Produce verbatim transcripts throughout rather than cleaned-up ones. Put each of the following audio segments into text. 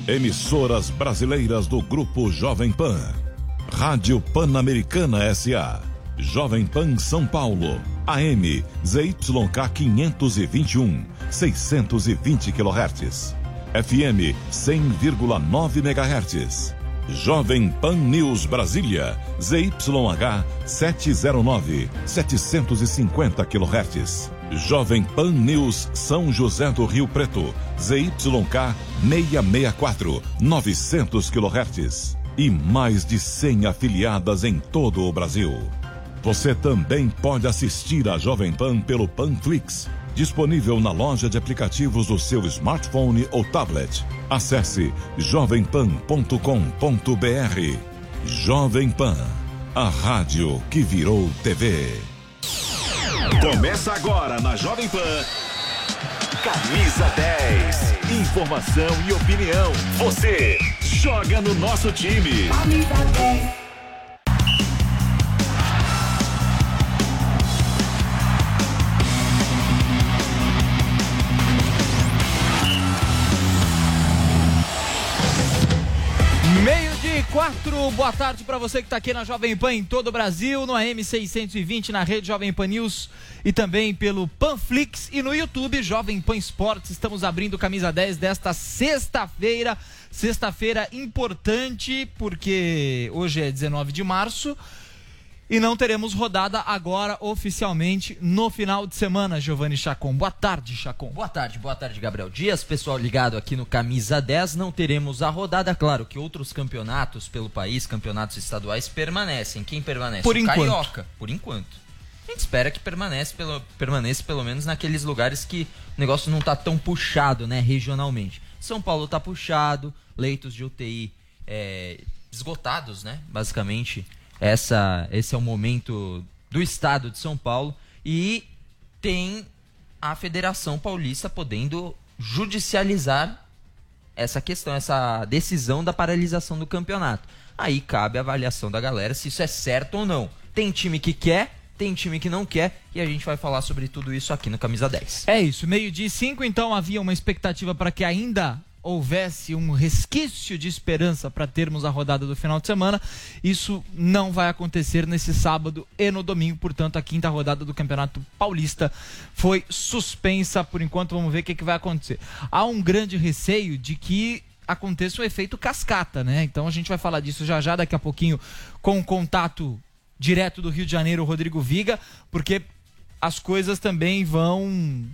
Emissoras brasileiras do Grupo Jovem Pan. Rádio Pan-Americana S A. Jovem Pan São Paulo. A M Z Y K quinhentos e vinte e um, seiscentos e vinte quilohertz. F M cem vírgula nove megahertz. Jovem Pan News Brasília. Z Y H setecentos e nove, setecentos e cinquenta quilohertz. Jovem Pan News São José do Rio Preto, Z Y K seiscentos e sessenta e quatro, novecentos quilohertz. E mais de cem afiliadas em todo o Brasil. Você também pode assistir a Jovem Pan pelo Panflix, disponível na loja de aplicativos do seu smartphone ou tablet. Acesse jovem pan ponto com ponto b r. Jovem Pan, a rádio que virou T V. Começa agora na Jovem Pan. Camisa dez. Informação e opinião. Você joga no nosso time. Camisa dez. Meio-dia e quatro, boa tarde para você que está aqui na Jovem Pan em todo o Brasil, no A M seiscentos e vinte, na rede Jovem Pan News e também pelo Panflix e no YouTube Jovem Pan Esportes. Estamos abrindo Camisa dez desta sexta-feira, sexta-feira importante porque hoje é dezenove de março e não teremos rodada agora oficialmente no final de semana, Giovanni Chacon. Boa tarde, Chacon. Boa tarde, boa tarde, Gabriel Dias. Pessoal ligado aqui no Camisa dez, não teremos a rodada. Claro que outros campeonatos pelo país, campeonatos estaduais, permanecem. Quem permanece? Por o enquanto. Carioca, por enquanto. A gente espera que permaneça pelo, permaneça pelo menos naqueles lugares que o negócio não tá tão puxado, né, regionalmente. São Paulo tá puxado, leitos de U T I é, esgotados, né, basicamente. Essa, esse é o momento do estado de São Paulo e tem a Federação Paulista podendo judicializar essa questão, essa decisão da paralisação do campeonato. Aí cabe a avaliação da galera se isso é certo ou não. Tem time que quer, tem time que não quer e a gente vai falar sobre tudo isso aqui no Camisa dez. É isso, meio-dia e cinco, então havia uma expectativa para que ainda houvesse um resquício de esperança para termos a rodada do final de semana. Isso não vai acontecer nesse sábado e no domingo, portanto a quinta rodada do Campeonato Paulista foi suspensa por enquanto. Vamos ver o que, que vai acontecer. Há um grande receio de que aconteça um efeito cascata, né? Então a gente vai falar disso já já, daqui a pouquinho, com o contato direto do Rio de Janeiro, o Rodrigo Viga, porque as coisas também vão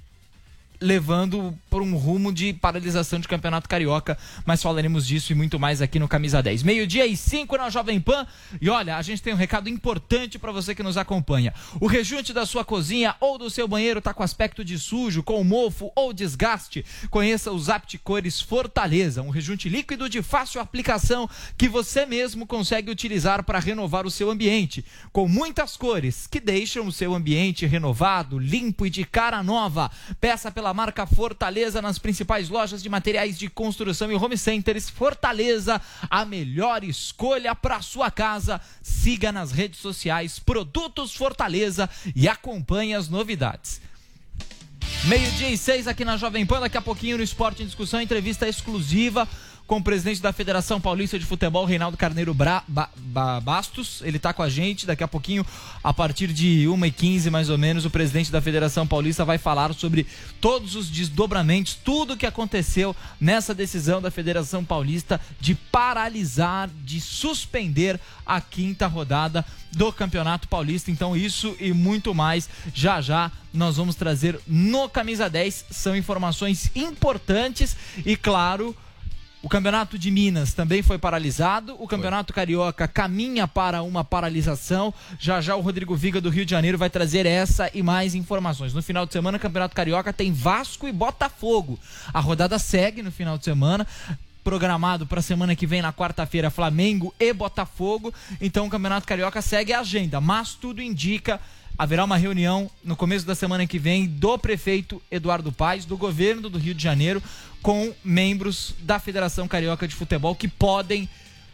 levando por um rumo de paralisação de Campeonato Carioca, mas falaremos disso e muito mais aqui no Camisa dez. Meio-dia e cinco na Jovem Pan. E olha, a gente tem um recado importante para você que nos acompanha. O rejunte da sua cozinha ou do seu banheiro tá com aspecto de sujo, com mofo ou desgaste? Conheça o Zapticores Fortaleza, um rejunte líquido de fácil aplicação que você mesmo consegue utilizar para renovar o seu ambiente, com muitas cores que deixam o seu ambiente renovado, limpo e de cara nova. Peça pela marca Fortaleza nas principais lojas de materiais de construção e home centers. Fortaleza, a melhor escolha para sua casa. Siga nas redes sociais Produtos Fortaleza e acompanhe as novidades. Meio-dia e seis aqui na Jovem Pan. Daqui a pouquinho no Esporte em Discussão, entrevista exclusiva com o presidente da Federação Paulista de Futebol, Reinaldo Carneiro Bra, ba, ba, Bastos. Ele está com a gente. Daqui a pouquinho, a partir de uma e quinze mais ou menos, o presidente da Federação Paulista vai falar sobre todos os desdobramentos, tudo o que aconteceu nessa decisão da Federação Paulista de paralisar, de suspender a quinta rodada do Campeonato Paulista. Então isso e muito mais, já já nós vamos trazer no Camisa dez. São informações importantes e, claro, o Campeonato de Minas também foi paralisado. O Campeonato Carioca caminha para uma paralisação. Já já o Rodrigo Viga do Rio de Janeiro vai trazer essa e mais informações. No final de semana, o Campeonato Carioca tem Vasco e Botafogo. A rodada segue no final de semana. Programado para a semana que vem, na quarta-feira, Flamengo e Botafogo. Então o Campeonato Carioca segue a agenda, mas tudo indica haverá uma reunião no começo da semana que vem do prefeito Eduardo Paes, do governo do Rio de Janeiro, com membros da Federação Carioca de Futebol que podem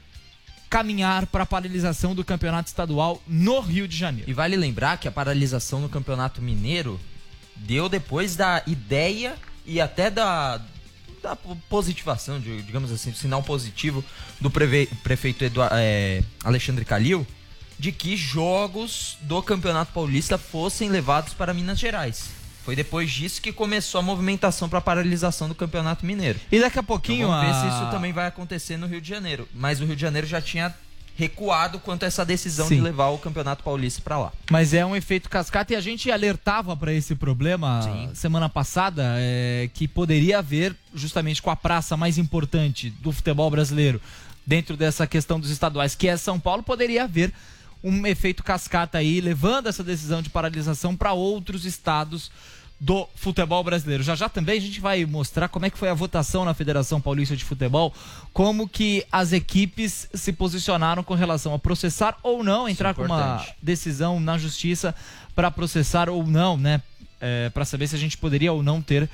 caminhar para a paralisação do campeonato estadual no Rio de Janeiro. E vale lembrar que a paralisação no Campeonato Mineiro deu depois da ideia e até da da positivação, digamos assim, do sinal positivo do preve, prefeito Eduardo, é, Alexandre Calil, de que jogos do Campeonato Paulista fossem levados para Minas Gerais. Foi depois disso que começou a movimentação para a paralisação do Campeonato Mineiro. E daqui a pouquinho... Então vamos ver a... se isso também vai acontecer no Rio de Janeiro. Mas o Rio de Janeiro já tinha recuado quanto a essa decisão Sim. de levar o Campeonato Paulista para lá. Mas é um efeito cascata e a gente alertava para esse problema Sim. semana passada, é, que poderia haver, justamente com a praça mais importante do futebol brasileiro, dentro dessa questão dos estaduais, que é São Paulo, poderia haver um efeito cascata aí, levando essa decisão de paralisação para outros estados do futebol brasileiro. Já já também a gente vai mostrar como é que foi a votação na Federação Paulista de Futebol, como que as equipes se posicionaram com relação a processar ou não, entrar com uma decisão na justiça para processar ou não, né? É, para saber se a gente poderia ou não ter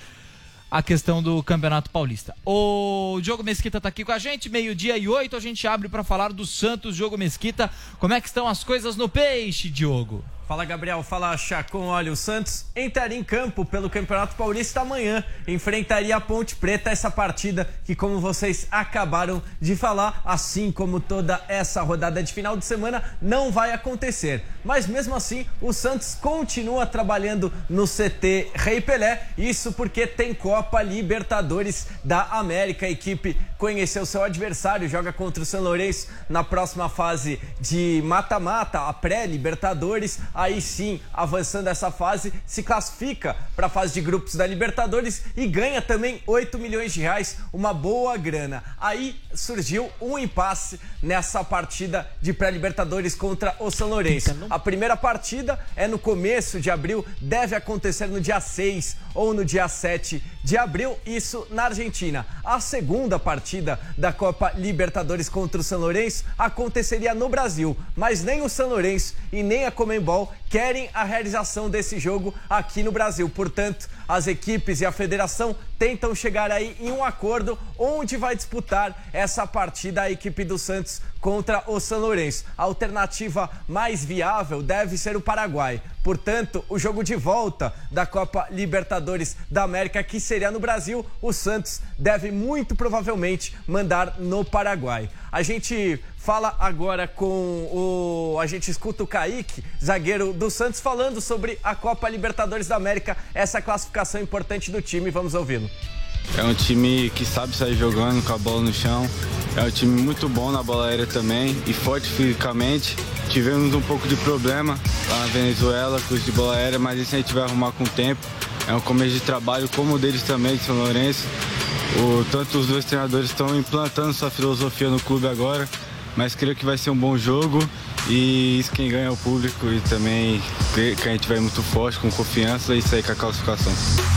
a questão do Campeonato Paulista. O Diogo Mesquita tá aqui com a gente, meio-dia e oito, a gente abre para falar do Santos. Diogo Mesquita, como é que estão as coisas no peixe, Diogo? Fala, Gabriel, fala, Chacon. Olha, o Santos entraria em campo pelo Campeonato Paulista amanhã, enfrentaria a Ponte Preta, essa partida que, como vocês acabaram de falar, assim como toda essa rodada de final de semana, não vai acontecer. Mas mesmo assim, o Santos continua trabalhando no C T Rei Pelé, isso porque tem Copa Libertadores da América. A equipe conheceu seu adversário, joga contra o São Lourenço na próxima fase de mata-mata, a pré-Libertadores. Aí sim, avançando essa fase, se classifica para a fase de grupos da Libertadores e ganha também oito milhões de reais, uma boa grana. Aí surgiu um impasse nessa partida de pré-Libertadores contra o São Lourenço. A primeira partida é no começo de abril, deve acontecer no dia seis ou no dia sete de abril, isso na Argentina. A segunda partida da Copa Libertadores contra o São Lourenço aconteceria no Brasil, mas nem o São Lourenço e nem a Conmebol querem a realização desse jogo aqui no Brasil. Portanto, as equipes e a federação tentam chegar aí em um acordo onde vai disputar essa partida a equipe do Santos contra o São Lourenço. A alternativa mais viável deve ser o Paraguai. Portanto, o jogo de volta da Copa Libertadores da América, que seria no Brasil, o Santos deve muito provavelmente mandar no Paraguai. A gente fala agora com o... A gente escuta o Kaique, zagueiro do Santos, falando sobre a Copa Libertadores da América, essa classificação importante do time. Vamos ouvi-lo. É um time que sabe sair jogando com a bola no chão. É um time muito bom na bola aérea também e forte fisicamente. Tivemos um pouco de problema lá na Venezuela com os de bola aérea, mas isso a gente vai arrumar com o tempo. É um começo de trabalho como o deles também, de São Lourenço. O, tanto os dois treinadores estão implantando sua filosofia no clube agora, mas creio que vai ser um bom jogo e isso quem ganha é o público e também creio que a gente vai muito forte, com confiança e sair com a classificação.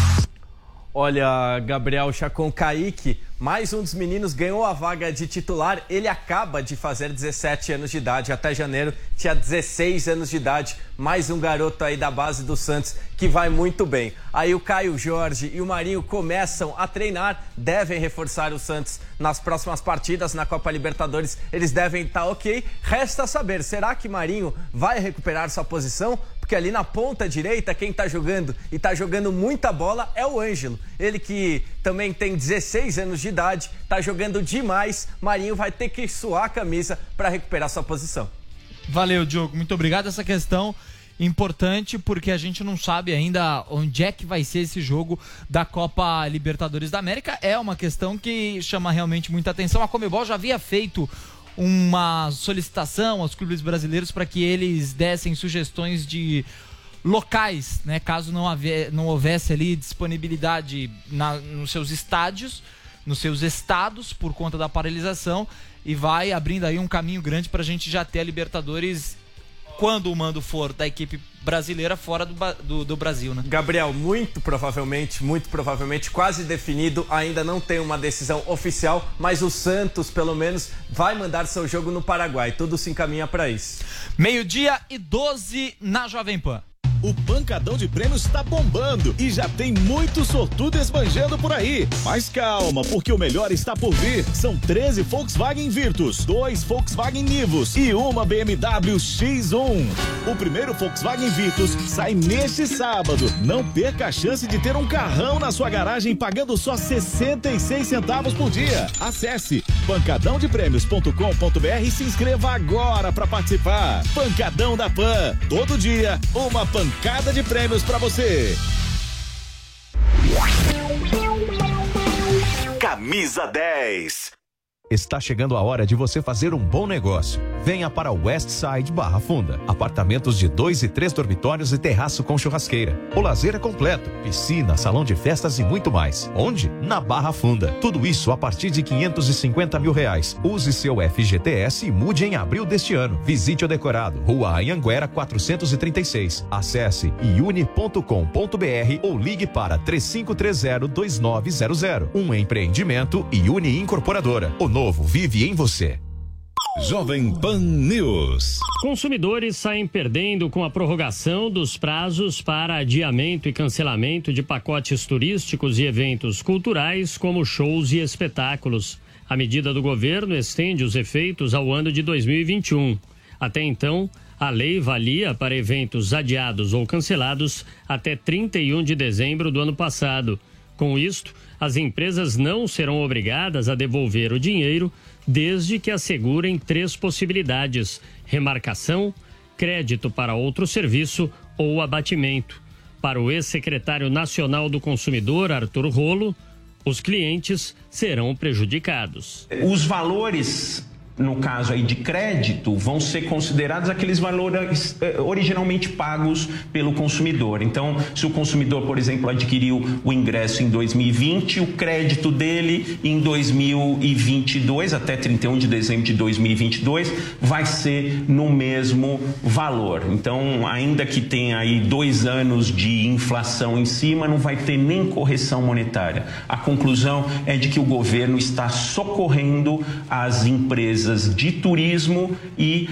Olha, Gabriel, Chacon, Kaique, mais um dos meninos ganhou a vaga de titular. Ele acaba de fazer dezessete anos de idade, até janeiro tinha dezesseis anos de idade. Mais um garoto aí da base do Santos que vai muito bem. Aí o Caio Jorge e o Marinho começam a treinar, devem reforçar o Santos nas próximas partidas na Copa Libertadores. Eles devem estar ok. Resta saber, será que Marinho vai recuperar sua posição? Porque ali na ponta direita, quem tá jogando e tá jogando muita bola é o Ângelo. Ele que também tem dezesseis anos de idade, tá jogando demais. Marinho vai ter que suar a camisa para recuperar sua posição. Valeu, Diogo. Muito obrigado. Essa questão importante porque a gente não sabe ainda onde é que vai ser esse jogo da Copa Libertadores da América. É uma questão que chama realmente muita atenção. A Conmebol já havia feito uma solicitação aos clubes brasileiros para que eles dessem sugestões de locais, né, caso não, haver, não houvesse ali disponibilidade na, nos seus estádios, nos seus estados, por conta da paralisação, e vai abrindo aí um caminho grande para a gente já ter a Libertadores quando o mando for da equipe brasileira fora do, do, do Brasil, né? Gabriel, muito provavelmente, muito provavelmente, quase definido, ainda não tem uma decisão oficial, mas o Santos, pelo menos, vai mandar seu jogo no Paraguai. Tudo se encaminha para isso. Meio-dia e doze na Jovem Pan. o Pancadão de Prêmios tá bombando e já tem muito sortudo esbanjando por aí. Mas calma, porque o melhor está por vir. São treze Volkswagen Virtus, dois Volkswagen Nivus e uma B M W X um. O primeiro Volkswagen Virtus sai neste sábado. Não perca a chance de ter um carrão na sua garagem pagando só sessenta e seis centavos por dia. Acesse pancadão de prêmios ponto com ponto br e se inscreva agora para participar. Pancadão da Pan. Todo dia, uma pancada de prêmios para você. Camisa dez. Está chegando a hora de você fazer um bom negócio. Venha para o Westside Barra Funda. Apartamentos de dois e três dormitórios e terraço com churrasqueira. O lazer é completo. Piscina, salão de festas e muito mais. Onde? Na Barra Funda. Tudo isso a partir de quinhentos e cinquenta mil reais. Use seu F G T S e mude em abril deste ano. Visite o decorado. Rua Anhanguera quatrocentos e trinta e seis. Acesse iune ponto com ponto br ou ligue para três cinco três zero, dois nove zero zero. Um empreendimento Iune Incorporadora. O novo vive em você. Jovem Pan News. Consumidores saem perdendo com a prorrogação dos prazos para adiamento e cancelamento de pacotes turísticos e eventos culturais, como shows e espetáculos. A medida do governo estende os efeitos ao ano de dois mil e vinte e um. Até então, a lei valia para eventos adiados ou cancelados até trinta e um de dezembro do ano passado. Com isto, as empresas não serão obrigadas a devolver o dinheiro desde que assegurem três possibilidades: remarcação, crédito para outro serviço ou abatimento. Para o ex-secretário nacional do consumidor, Arthur Rolo, os clientes serão prejudicados. Os valores, no caso aí de crédito, vão ser considerados aqueles valores eh, originalmente pagos pelo consumidor. Então, se o consumidor, por exemplo, adquiriu o ingresso em dois mil e vinte, o crédito dele em dois mil e vinte e dois, até trinta e um de dezembro de dois mil e vinte e dois, vai ser no mesmo valor. Então, ainda que tenha aí dois anos de inflação em cima, não vai ter nem correção monetária. A conclusão é de que o governo está socorrendo as empresas de turismo e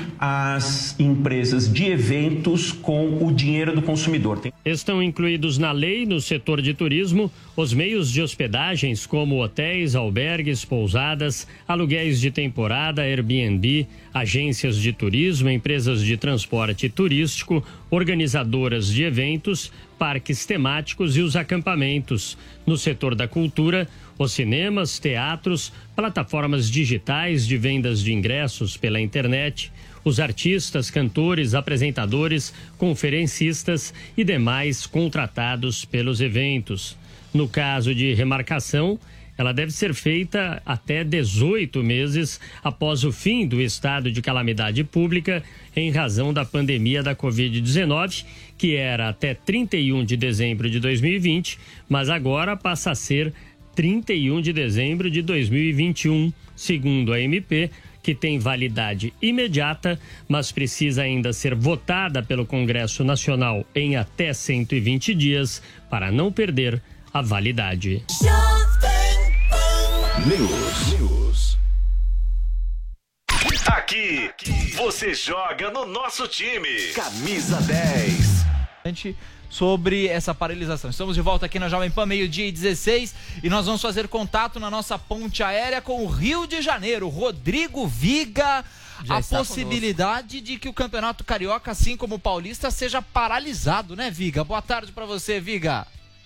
as empresas de eventos com o dinheiro do consumidor. Estão incluídos na lei, no setor de turismo, os meios de hospedagens como hotéis, albergues, pousadas, aluguéis de temporada, Airbnb, agências de turismo, empresas de transporte turístico, organizadoras de eventos, parques temáticos e os acampamentos. No setor da cultura, os cinemas, teatros, plataformas digitais de vendas de ingressos pela internet, os artistas, cantores, apresentadores, conferencistas e demais contratados pelos eventos. No caso de remarcação, ela deve ser feita até dezoito meses após o fim do estado de calamidade pública em razão da pandemia da covid dezenove, que era até trinta e um de dezembro de dois mil e vinte, mas agora passa a ser trinta e um de dezembro de dois mil e vinte e um, segundo a M P, que tem validade imediata, mas precisa ainda ser votada pelo Congresso Nacional em até cento e vinte dias para não perder a validade. News. News. Aqui, você joga no nosso time. Camisa dez. Sobre essa paralisação. Estamos de volta aqui na Jovem Pan, meio-dia e dezesseis, e nós vamos fazer contato na nossa ponte aérea com o Rio de Janeiro. Rodrigo Viga, já a possibilidade conosco. De que o Campeonato Carioca, assim como o Paulista, seja paralisado, né, Viga? Boa tarde pra você, Viga.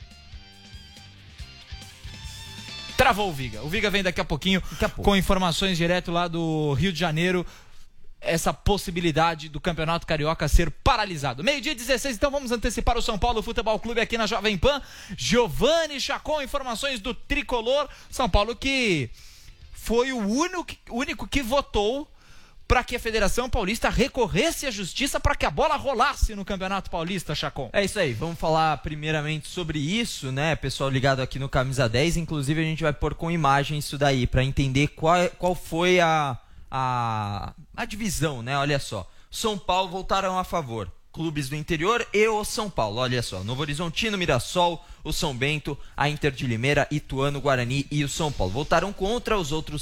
Travou o Viga. O Viga vem daqui a pouquinho daqui a pouco. Com informações direto lá do Rio de Janeiro. Essa possibilidade do Campeonato Carioca ser paralisado. Meio-dia e dezesseis, então vamos antecipar o São Paulo Futebol Clube aqui na Jovem Pan. Giovanni Chacon, informações do Tricolor. São Paulo que foi o único, único que votou para que a Federação Paulista recorresse à justiça para que a bola rolasse no Campeonato Paulista, Chacon. É isso aí, vamos falar primeiramente sobre isso, né, pessoal ligado aqui no Camisa dez, inclusive a gente vai pôr com imagem isso daí, para entender qual, qual foi a, a, a divisão, né, olha só. São Paulo votaram a favor, clubes do interior e o São Paulo, olha só, Novo Horizontino, Mirassol, o São Bento, a Inter de Limeira, Ituano, Guarani e o São Paulo. Votaram contra os outros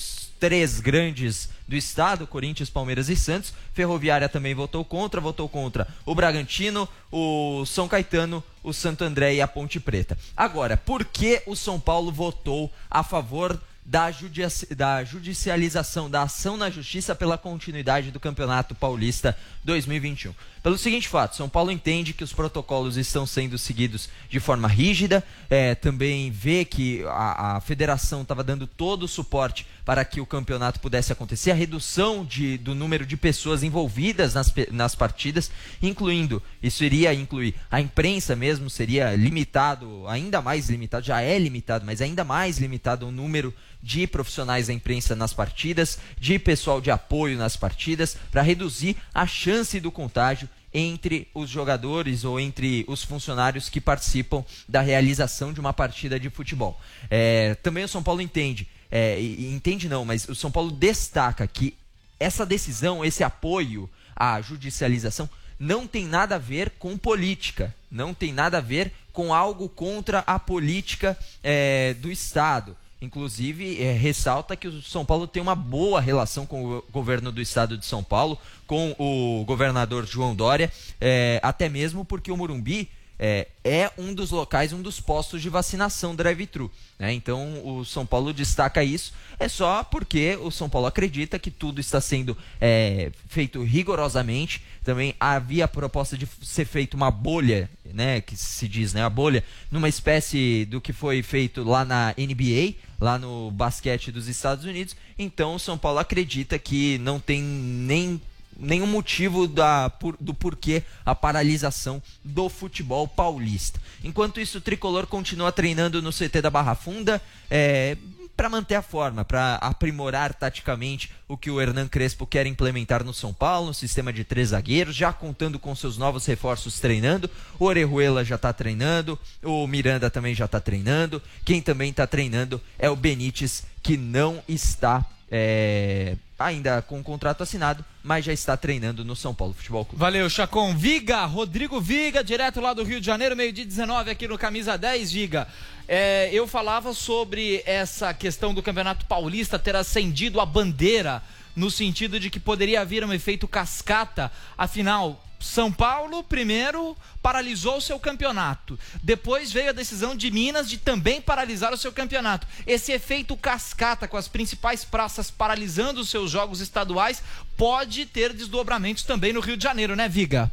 três grandes do estado, Corinthians, Palmeiras e Santos. Ferroviária também votou contra, votou contra o Bragantino, o São Caetano, o Santo André e a Ponte Preta. Agora, por que o São Paulo votou a favor da, judici- da judicialização, da ação na justiça pela continuidade do Campeonato Paulista dois mil e vinte e um? Pelo seguinte fato, São Paulo entende que os protocolos estão sendo seguidos de forma rígida, é, também vê que a, a federação estava dando todo o suporte para que o campeonato pudesse acontecer, a redução de, do número de pessoas envolvidas nas, nas partidas, incluindo, isso iria incluir a imprensa mesmo, seria limitado, ainda mais limitado, já é limitado, mas ainda mais limitado o número de profissionais da imprensa nas partidas, de pessoal de apoio nas partidas, para reduzir a chance do contágio entre os jogadores ou entre os funcionários que participam da realização de uma partida de futebol. É, também o São Paulo entende, é, entende não, mas o São Paulo destaca que essa decisão, esse apoio à judicialização não tem nada a ver com política, não tem nada a ver com algo contra a política é, do Estado. Inclusive, é, ressalta que o São Paulo tem uma boa relação com o governo do estado de São Paulo, com o governador João Dória, é, até mesmo porque o Morumbi é, é um dos locais, um dos postos de vacinação drive-thru, né? Então, o São Paulo destaca isso, é só porque o São Paulo acredita que tudo está sendo é, feito rigorosamente. Também havia a proposta de ser feita uma bolha, né, que se diz, né, a bolha, numa espécie do que foi feito lá na N B A, lá no basquete dos Estados Unidos. Então o São Paulo acredita que não tem nem nenhum motivo da, por, do porquê a paralisação do futebol paulista. Enquanto isso, o Tricolor continua treinando no C T da Barra Funda, é, para manter a forma, para aprimorar taticamente o que o Hernan Crespo quer implementar no São Paulo, um sistema de três zagueiros, já contando com seus novos reforços treinando. O Orejuela já está treinando, o Miranda também já está treinando. Quem também está treinando é o Benítez, que não está é, ainda com o contrato assinado, mas já está treinando no São Paulo Futebol Clube. Valeu, Chacon. Viga, Rodrigo Viga, direto lá do Rio de Janeiro, meio-dia dezenove aqui no Camisa dez, Viga. É, eu falava sobre essa questão do Campeonato Paulista ter acendido a bandeira, no sentido de que poderia haver um efeito cascata. Afinal, São Paulo primeiro paralisou o seu campeonato, depois veio a decisão de Minas de também paralisar o seu campeonato. Esse efeito cascata, com as principais praças paralisando os seus jogos estaduais, pode ter desdobramentos também no Rio de Janeiro, né, Viga?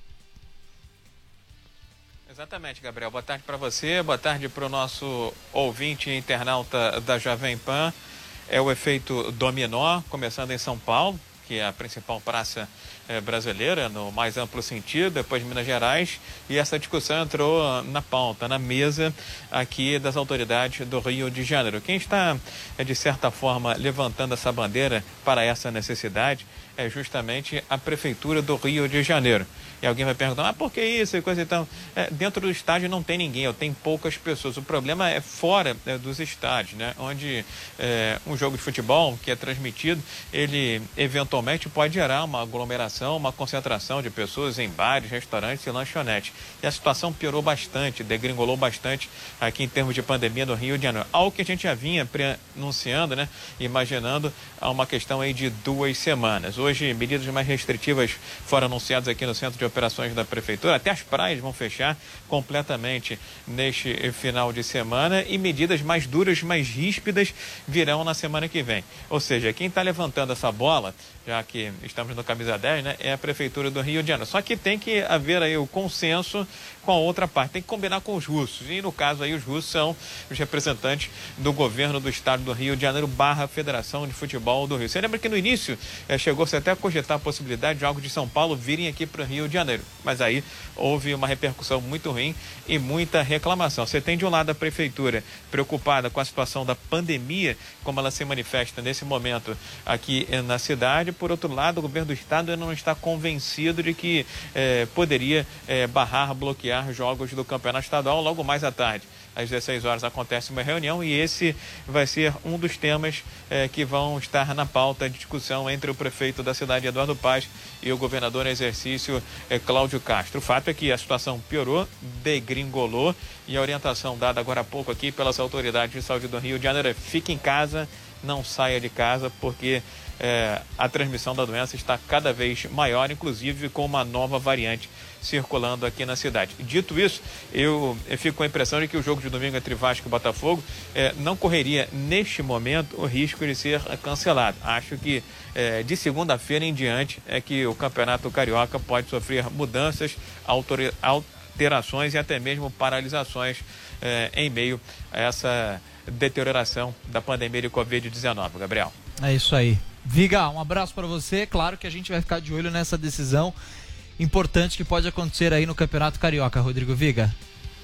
Exatamente, Gabriel. Boa tarde para você, boa tarde para o nosso ouvinte e internauta da Jovem Pan. É o efeito dominó, começando em São Paulo, que é a principal praça eh, brasileira, no mais amplo sentido, depois de Minas Gerais, e essa discussão entrou na pauta, na mesa aqui das autoridades do Rio de Janeiro. Quem está, eh, de certa forma, levantando essa bandeira para essa necessidade é justamente a Prefeitura do Rio de Janeiro. E alguém vai perguntar, ah, por que isso e coisa e tal? É, dentro do estádio não tem ninguém, ou tem poucas pessoas. O problema é fora é, dos estádios, né? Onde é, um jogo de futebol que é transmitido, ele eventualmente pode gerar uma aglomeração, uma concentração de pessoas em bares, restaurantes e lanchonetes. E a situação piorou bastante, degringolou bastante aqui em termos de pandemia no Rio de Janeiro. Algo que a gente já vinha anunciando, né? Imaginando há uma questão aí de duas semanas. Hoje, medidas mais restritivas foram anunciadas aqui no Centro de Operações da Prefeitura. Até as praias vão fechar completamente neste final de semana e medidas mais duras, mais ríspidas virão na semana que vem. Ou seja, quem está levantando essa bola, já que estamos no Camisa dez, né, é a Prefeitura do Rio de Janeiro. Só que tem que haver aí o consenso com a outra parte, tem que combinar com os russos. E no caso aí os russos são os representantes do governo do estado do Rio de Janeiro barra Federação de Futebol do Rio. Você lembra que no início eh, chegou-se até a cogitar a possibilidade de jogos de São Paulo virem aqui para o Rio de Janeiro. Mas aí houve uma repercussão muito ruim e muita reclamação. Você tem de um lado a Prefeitura preocupada com a situação da pandemia, como ela se manifesta nesse momento aqui eh, na cidade. Por outro lado, o governo do estado ainda não está convencido de que eh, poderia eh, barrar, bloquear jogos do campeonato estadual. Logo mais à tarde, às dezesseis horas, acontece uma reunião e esse vai ser um dos temas eh, que vão estar na pauta de discussão entre o prefeito da cidade, Eduardo Paz, e o governador em exercício, eh, Cláudio Castro. O fato é que a situação piorou, degringolou, e a orientação dada agora há pouco aqui pelas autoridades de saúde do Rio de Janeiro é: fique em casa, não saia de casa, porque é, a transmissão da doença está cada vez maior, inclusive com uma nova variante circulando aqui na cidade. Dito isso, eu, eu fico com a impressão de que o jogo de domingo entre Vasco e Botafogo é, não correria, neste momento, o risco de ser cancelado. Acho que é, de segunda-feira em diante é que o Campeonato Carioca pode sofrer mudanças, alterações e até mesmo paralisações é, em meio a essa deterioração da pandemia de covid dezenove, Gabriel. É isso aí. Viga, um abraço para você. Claro que a gente vai ficar de olho nessa decisão importante que pode acontecer aí no Campeonato Carioca, Rodrigo Viga.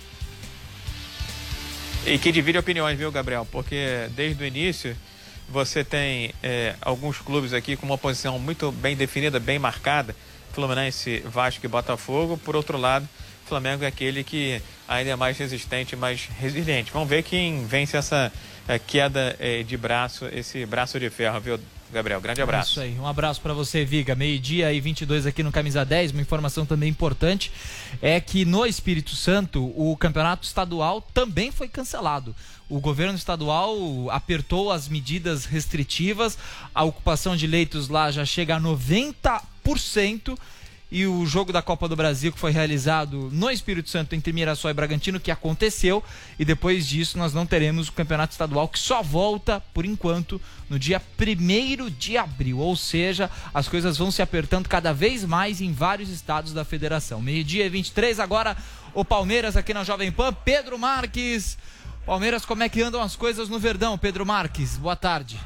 E que divide opiniões, viu, Gabriel? Porque desde o início você tem é, alguns clubes aqui com uma posição muito bem definida, bem marcada, Fluminense, Vasco e Botafogo. Por outro lado, Flamengo é aquele que ainda é mais resistente, mais resiliente. Vamos ver quem vence essa é, queda é, de braço, esse braço de ferro, viu, Gabriel? Grande abraço. Isso aí, um abraço para você, Viga. Meio-dia e vinte e dois aqui no Camisa dez. Uma informação também importante é que no Espírito Santo o campeonato estadual também foi cancelado. O governo estadual apertou as medidas restritivas, a ocupação de leitos lá já chega a noventa por cento. E o jogo da Copa do Brasil que foi realizado no Espírito Santo entre Mirassol e Bragantino, que aconteceu, e depois disso nós não teremos o campeonato estadual, que só volta, por enquanto, no dia primeiro de abril, ou seja, as coisas vão se apertando cada vez mais em vários estados da federação. Meio-dia e vinte e três, agora o Palmeiras aqui na Jovem Pan, Pedro Marques. Palmeiras, como é que andam as coisas no Verdão? Pedro Marques, boa tarde.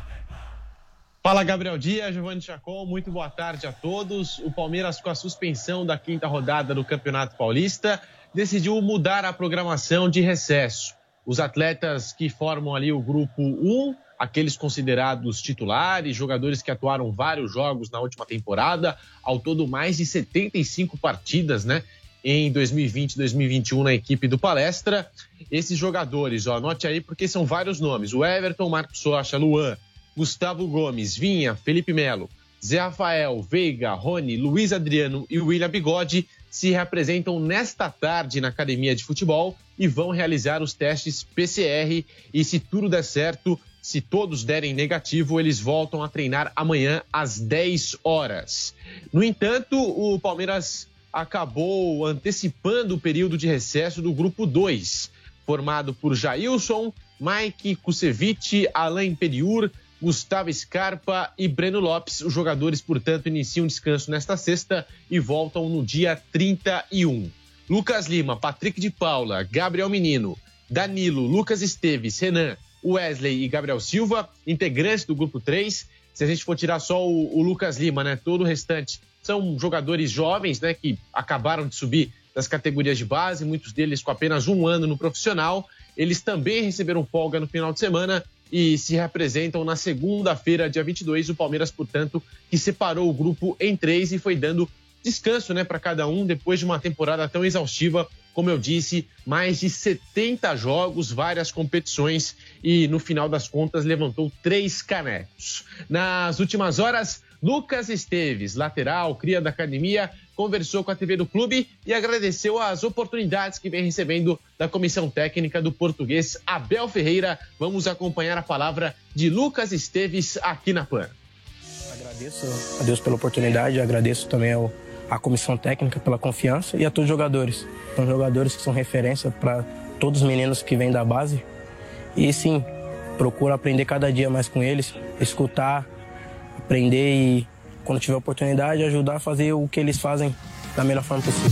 Fala, Gabriel Dias, Giovanni Chacon, muito boa tarde a todos. O Palmeiras, com a suspensão da quinta rodada do Campeonato Paulista, decidiu mudar a programação de recesso. Os atletas que formam ali o grupo um, aqueles considerados titulares, jogadores que atuaram vários jogos na última temporada, ao todo mais de setenta e cinco partidas, né, em dois mil e vinte, dois mil e vinte e um na equipe do Palestra. Esses jogadores, ó, anote aí porque são vários nomes: o Everton, Marcos Rocha, Luan, Gustavo Gomes, Vinha, Felipe Melo, Zé Rafael, Veiga, Rony, Luiz Adriano e William Bigode se reapresentam nesta tarde na academia de futebol e vão realizar os testes P C R, e se tudo der certo, se todos derem negativo, eles voltam a treinar amanhã às dez horas. No entanto, o Palmeiras acabou antecipando o período de recesso do grupo dois, formado por Jailson, Mike Kusevich, Alain Periur, Gustavo Scarpa e Breno Lopes. Os jogadores, portanto, iniciam descanso nesta sexta e voltam no dia trinta e um. Lucas Lima, Patrick de Paula, Gabriel Menino, Danilo, Lucas Esteves, Renan, Wesley e Gabriel Silva, integrantes do grupo três. Se a gente for tirar só o, o Lucas Lima, né, todo o restante são jogadores jovens, né, que acabaram de subir das categorias de base, muitos deles com apenas um ano no profissional. Eles também receberam folga no final de semana e se representam na segunda-feira, dia vinte e dois. O Palmeiras, portanto, que separou o grupo em três e foi dando descanso, né, para cada um depois de uma temporada tão exaustiva. Como eu disse, mais de setenta jogos, várias competições e, no final das contas, levantou três canecos. Nas últimas horas, Lucas Esteves, lateral, cria da academia, conversou com a T V do clube e agradeceu as oportunidades que vem recebendo da comissão técnica do português Abel Ferreira. Vamos acompanhar a palavra de Lucas Esteves aqui na Pan. Agradeço a Deus pela oportunidade, agradeço também ao, à comissão técnica pela confiança e a todos os jogadores. São jogadores que são referência para todos os meninos que vêm da base. E sim, procuro aprender cada dia mais com eles, escutar, aprender e, quando tiver oportunidade, ajudar a fazer o que eles fazem da melhor forma possível.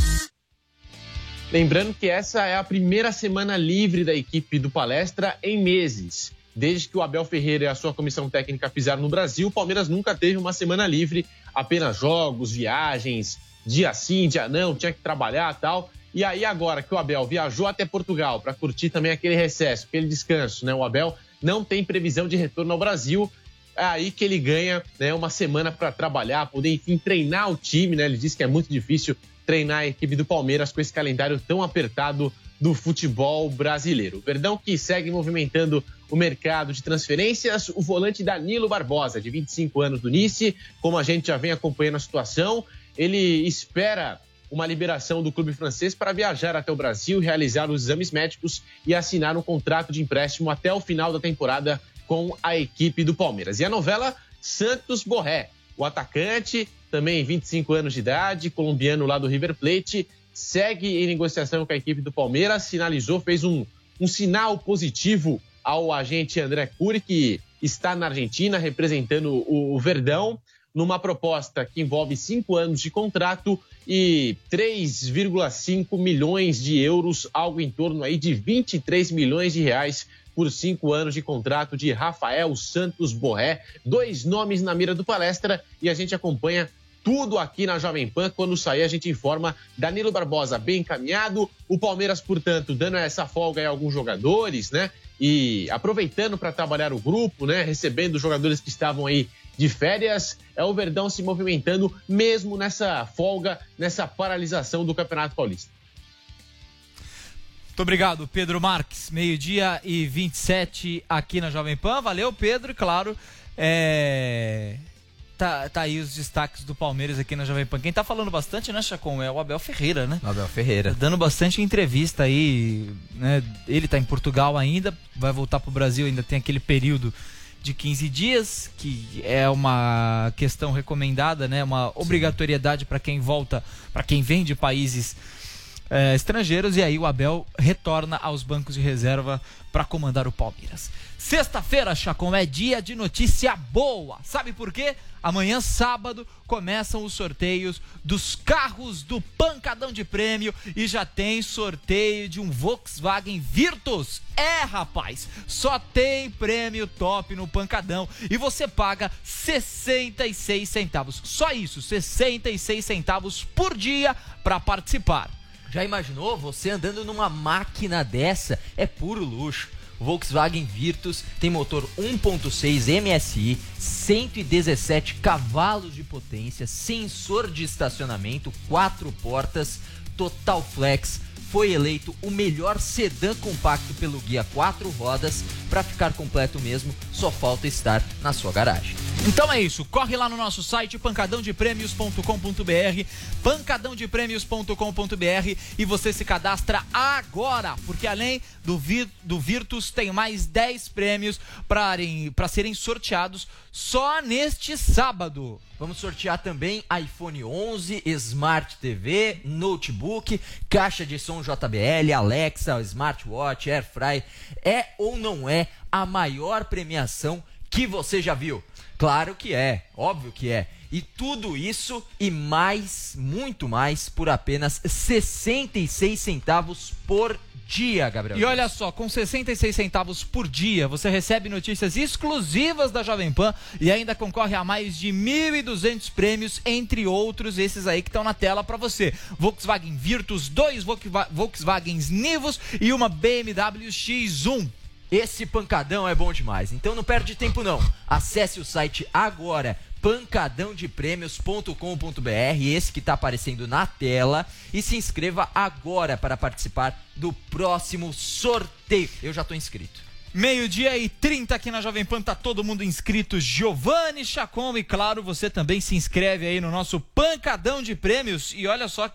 Lembrando que essa é a primeira semana livre da equipe do Palestra em meses. Desde que o Abel Ferreira e a sua comissão técnica pisaram no Brasil, o Palmeiras nunca teve uma semana livre, apenas jogos, viagens, dia sim, dia não, tinha que trabalhar e tal. E aí agora que o Abel viajou até Portugal para curtir também aquele recesso, aquele descanso, né? O Abel não tem previsão de retorno ao Brasil. É aí que ele ganha, né, uma semana para trabalhar, poder, enfim, treinar o time, né? Ele disse que é muito difícil treinar a equipe do Palmeiras com esse calendário tão apertado do futebol brasileiro. O Verdão que segue movimentando o mercado de transferências, o volante Danilo Barbosa, de vinte e cinco anos do Nice, como a gente já vem acompanhando a situação, ele espera uma liberação do clube francês para viajar até o Brasil, realizar os exames médicos e assinar um contrato de empréstimo até o final da temporada com a equipe do Palmeiras. E a novela Santos Borré, o atacante, também vinte e cinco anos de idade, colombiano lá do River Plate, segue em negociação com a equipe do Palmeiras, sinalizou, fez um, um sinal positivo ao agente André Curi, que está na Argentina representando o, o Verdão, numa proposta que envolve cinco anos de contrato e três vírgula cinco milhões de euros, algo em torno aí de vinte e três milhões de reais por cinco anos de contrato de Rafael Santos Borré. Dois nomes na mira do Palestra e a gente acompanha tudo aqui na Jovem Pan. Quando sair, a gente informa. Danilo Barbosa bem encaminhado, o Palmeiras, portanto, dando essa folga aí a alguns jogadores, né? E aproveitando para trabalhar o grupo, né? Recebendo jogadores que estavam aí de férias, é o Verdão se movimentando mesmo nessa folga, nessa paralisação do Campeonato Paulista. Muito obrigado, Pedro Marques. Meio-dia e vinte e sete aqui na Jovem Pan. Valeu, Pedro. E claro, é... tá, tá aí os destaques do Palmeiras aqui na Jovem Pan. Quem tá falando bastante, né, Chacon? É o Abel Ferreira, né? Abel Ferreira. Tá dando bastante entrevista aí, né? Ele tá em Portugal ainda, vai voltar pro Brasil, ainda tem aquele período de quinze dias, que é uma questão recomendada, né? Uma obrigatoriedade para quem volta, para quem vem de países é, estrangeiros, e aí o Abel retorna aos bancos de reserva para comandar o Palmeiras. Sexta-feira, Chacon, é dia de notícia boa. Sabe por quê? Amanhã, sábado, começam os sorteios dos carros do Pancadão de Prêmio e já tem sorteio de um Volkswagen Virtus. É, rapaz, só tem prêmio top no Pancadão e você paga sessenta e seis centavos. Só isso, sessenta e seis centavos por dia para participar. Já imaginou? Você andando numa máquina dessa? É puro luxo. O Volkswagen Virtus tem motor um ponto seis M S I, cento e dezessete cavalos de potência, sensor de estacionamento, quatro portas, total flex. Foi eleito o melhor sedã compacto pelo Guia Quatro Rodas. Para ficar completo mesmo, só falta estar na sua garagem. Então é isso, corre lá no nosso site pancadão de prêmios ponto com ponto br, pancadão de prêmios ponto com ponto br, e você se cadastra agora, porque além do, Vir, do Virtus tem mais dez prêmios para serem sorteados só neste sábado. Vamos sortear também iPhone onze, Smart T V, notebook, caixa de som J B L, Alexa, Smartwatch, Airfry. É ou não é a maior premiação que você já viu? Claro que é, óbvio que é. E tudo isso e mais, muito mais, por apenas sessenta e seis centavos por dia, Gabriel. E olha só, com sessenta e seis centavos por dia, você recebe notícias exclusivas da Jovem Pan e ainda concorre a mais de mil e duzentos prêmios, entre outros esses aí que estão na tela para você. Volkswagen Virtus, dois Volkswagens Nivus e uma B M W X um. Esse pancadão é bom demais, então não perde tempo não. Acesse o site agora, pancadão de prêmios ponto com ponto br, esse que está aparecendo na tela, e se inscreva agora para participar do próximo sorteio. Eu já estou inscrito. Meio-dia e trinta aqui na Jovem Pan, tá todo mundo inscrito. Giovanni Chacon, e claro, você também se inscreve aí no nosso Pancadão de Prêmios. E olha só que